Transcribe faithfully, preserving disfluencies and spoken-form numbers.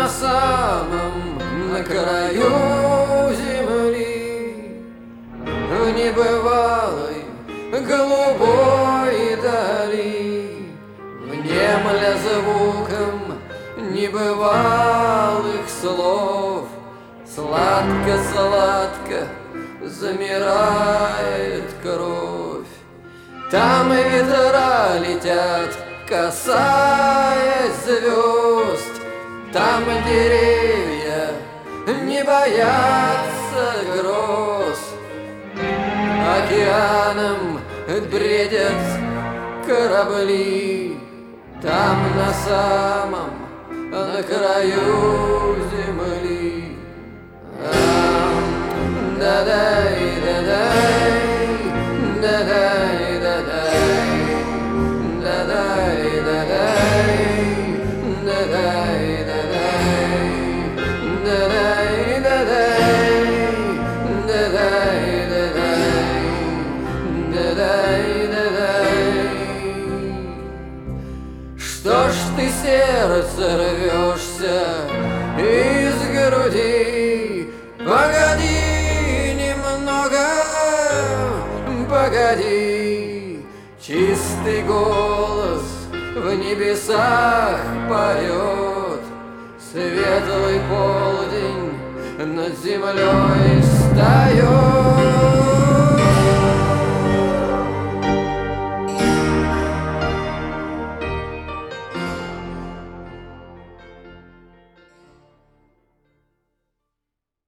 самом, на краю земли, в небывалой голубой дали, внемля звуком небывалых слов, сладко-сладко замирает кровь. Там ветра летят, касаясь звезд, там деревья не боятся гроз. Океаном бредят корабли, там на самом, на краю земли. Да-дай, да-дай, да-дай, да-дай, да-дай, да-дай, да-дай, да-дай, да-дай, да-дай, да-дай, да-дай. Что ж ты, сердце, рвешься из груди? Погоди немного, погоди. Чистый голос в небесах поет, светлый полдень над землей встает.